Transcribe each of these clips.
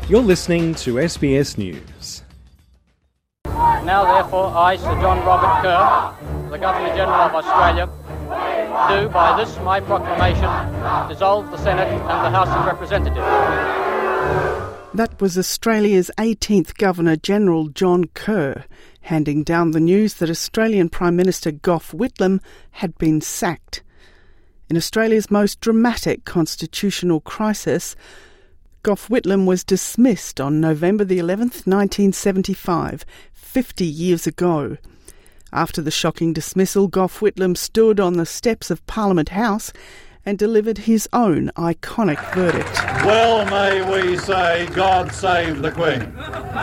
You're listening to SBS News. Now, therefore, I, Sir John Robert Kerr, the Governor-General of Australia, do, by this my proclamation, dissolve the Senate and the House of Representatives. That was Australia's 18th Governor-General, John Kerr, handing down the news that Australian Prime Minister Gough Whitlam had been sacked. In Australia's most dramatic constitutional crisis, Gough Whitlam was dismissed on November the 11th, 1975, 50 years ago. After the shocking dismissal, Gough Whitlam stood on the steps of Parliament House and delivered his own iconic verdict. Well may we say, God save the Queen.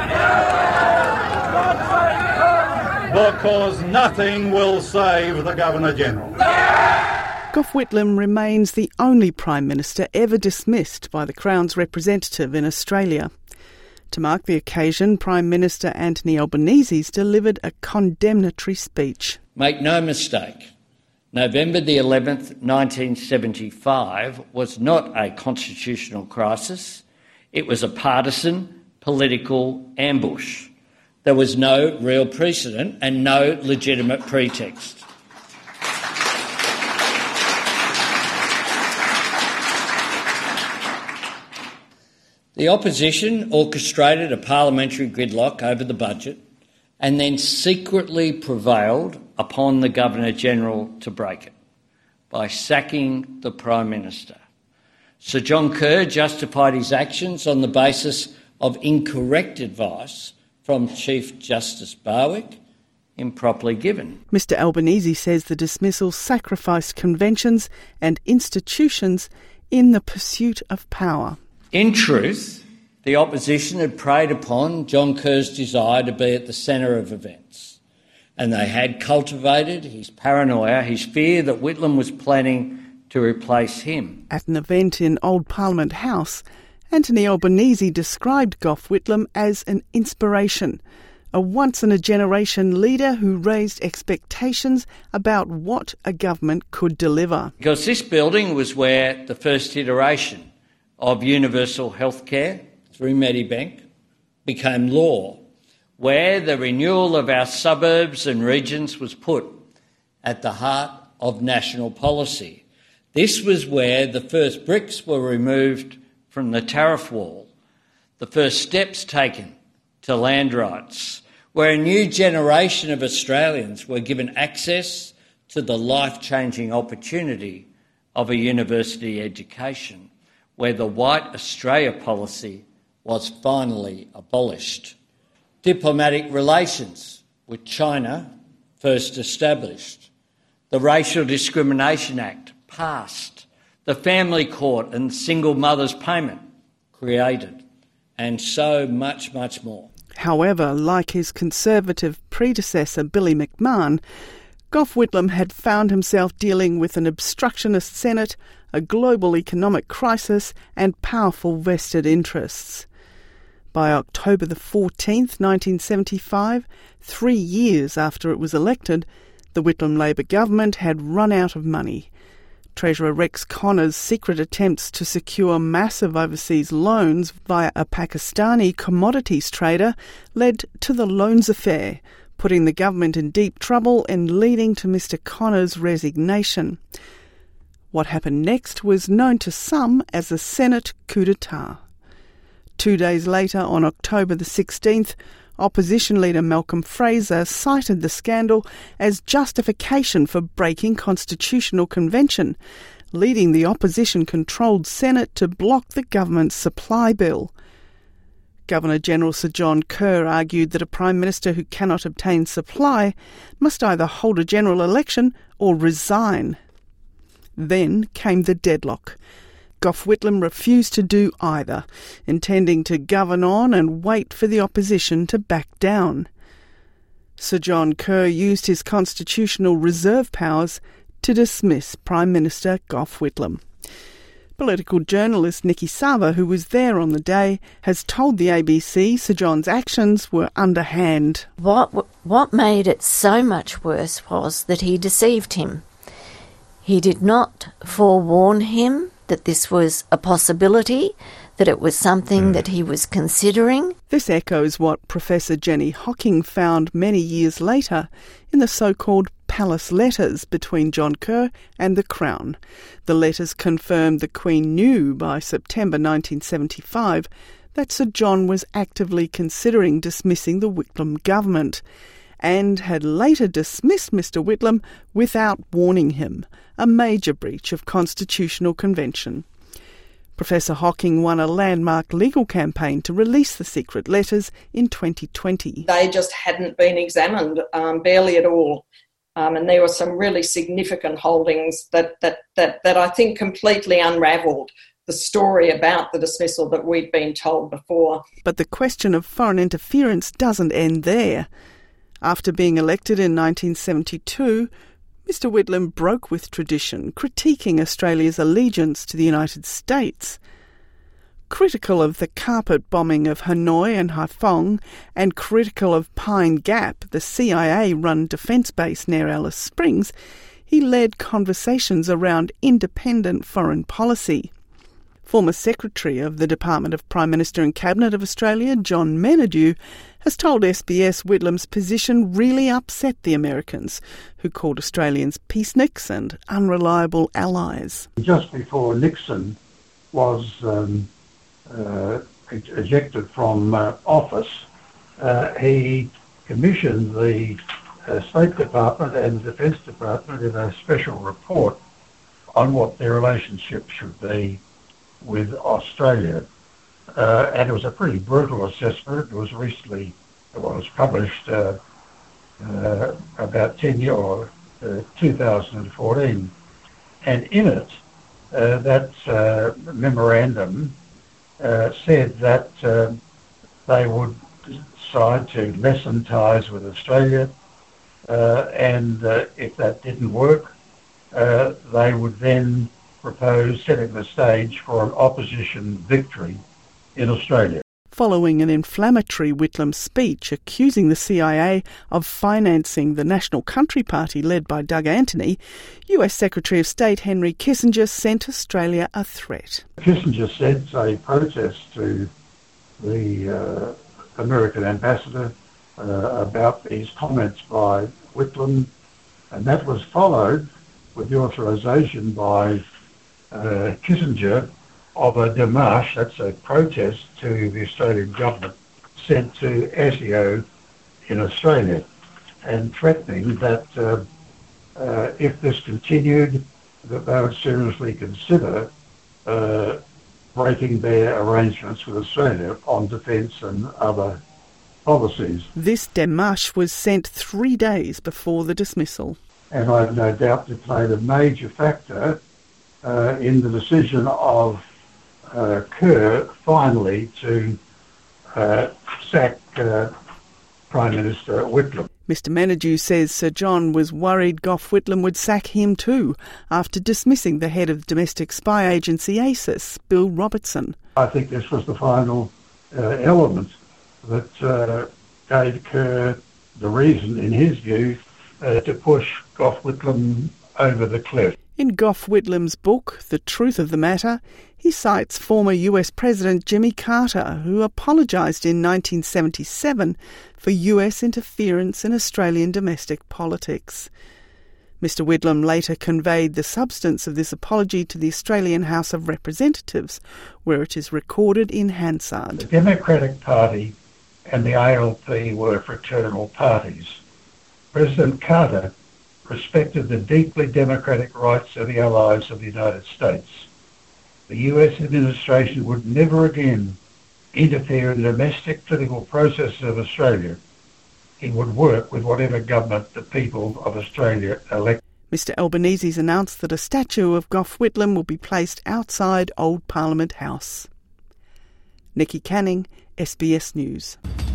Because nothing will save the Governor-General. Gough Whitlam remains the only Prime Minister ever dismissed by the Crown's representative in Australia. To mark the occasion, Prime Minister Anthony Albanese delivered a condemnatory speech. Make no mistake, November the 11th, 1975 was not a constitutional crisis. It was a partisan political ambush. There was no real precedent and no legitimate pretext. The opposition orchestrated a parliamentary gridlock over the budget and then secretly prevailed upon the Governor-General to break it by sacking the Prime Minister. Sir John Kerr justified his actions on the basis of incorrect advice from Chief Justice Barwick, improperly given. Mr Albanese says the dismissal sacrificed conventions and institutions in the pursuit of power. In truth, the opposition had preyed upon John Kerr's desire to be at the centre of events, and they had cultivated his paranoia, his fear that Whitlam was planning to replace him. At an event in Old Parliament House, Anthony Albanese described Gough Whitlam as an inspiration, a once-in-a-generation leader who raised expectations about what a government could deliver. Because this building was where the first iteration of universal healthcare through Medibank became law, where the renewal of our suburbs and regions was put at the heart of national policy. This was where the first bricks were removed from the tariff wall, the first steps taken to land rights, where a new generation of Australians were given access to the life-changing opportunity of a university education, where the White Australia policy was finally abolished. Diplomatic relations with China first established. The Racial Discrimination Act passed. The Family Court and Single Mothers Payment created. And so much, much more. However, like his Conservative predecessor Billy McMahon, Gough Whitlam had found himself dealing with an obstructionist Senate, a global economic crisis and powerful vested interests. By October the 14th, 1975, 3 years after it was elected, the Whitlam Labor government had run out of money. Treasurer Rex Connor's secret attempts to secure massive overseas loans via a Pakistani commodities trader led to the Loans Affair, putting the government in deep trouble and leading to Mr Connor's resignation. What happened next was known to some as the Senate coup d'etat. 2 days later, on October the 16th, opposition leader Malcolm Fraser cited the scandal as justification for breaking constitutional convention, leading the opposition-controlled Senate to block the government's supply bill. Governor-General Sir John Kerr argued that a Prime Minister who cannot obtain supply must either hold a general election or resign. Then came the deadlock. Gough Whitlam refused to do either, intending to govern on and wait for the opposition to back down. Sir John Kerr used his constitutional reserve powers to dismiss Prime Minister Gough Whitlam. Political journalist Nikki Sava, who was there on the day, has told the ABC Sir John's actions were underhand. What made it so much worse was that he deceived him. He did not forewarn him that this was a possibility, that it was something that he was considering. This echoes what Professor Jenny Hocking found many years later in the so-called Palace Letters between John Kerr and the Crown. The letters confirmed the Queen knew by September 1975 that Sir John was actively considering dismissing the Whitlam government and had later dismissed Mr Whitlam without warning him, a major breach of constitutional convention. Professor Hocking won a landmark legal campaign to release the secret letters in 2020. They just hadn't been examined, barely at all. And there were some really significant holdings that I think completely unravelled the story about the dismissal that we'd been told before. But the question of foreign interference doesn't end there. After being elected in 1972, Mr Whitlam broke with tradition, critiquing Australia's allegiance to the United States. Critical of the carpet bombing of Hanoi and Haiphong, and critical of Pine Gap, the CIA-run defence base near Alice Springs, he led conversations around independent foreign policy. Former Secretary of the Department of Prime Minister and Cabinet of Australia, John Menadue, has told SBS Whitlam's position really upset the Americans, who called Australians peaceniks and unreliable allies. Just before Nixon was ejected from office, he commissioned the State Department and the Defence Department in a special report on what their relationship should be with Australia. And it was a pretty brutal assessment. It was published about 10 years, or 2014. And in it, that memorandum said that they would decide to lessen ties with Australia, and if that didn't work, they would then propose setting the stage for an opposition victory in Australia. Following an inflammatory Whitlam speech accusing the CIA of financing the National Country Party led by Doug Anthony, US Secretary of State Henry Kissinger sent Australia a threat. Kissinger sent a protest to the American ambassador about these comments by Whitlam, and that was followed with the authorisation by Kissinger of a démarche, that's a protest to the Australian government, sent to ASIO in Australia, and threatening that if this continued, that they would seriously consider breaking their arrangements with Australia on defence and other policies. This démarche was sent 3 days before the dismissal. And I have no doubt it played a major factor in the decision of Kerr finally to sack Prime Minister Whitlam. Mr Menadue says Sir John was worried Gough Whitlam would sack him too after dismissing the head of domestic spy agency ASIS, Bill Robertson. I think this was the final element that gave Kerr the reason, in his view, to push Gough Whitlam over the cliff. In Gough Whitlam's book, The Truth of the Matter, he cites former US President Jimmy Carter, who apologised in 1977 for US interference in Australian domestic politics. Mr Whitlam later conveyed the substance of this apology to the Australian House of Representatives, where it is recorded in Hansard. The Democratic Party and the ALP were fraternal parties. President Carter respected the deeply democratic rights of the allies of the United States. The US administration would never again interfere in the domestic political processes of Australia. It would work with whatever government the people of Australia elect. Mr Albanese's announced that a statue of Gough Whitlam will be placed outside Old Parliament House. Nikki Canning, SBS News.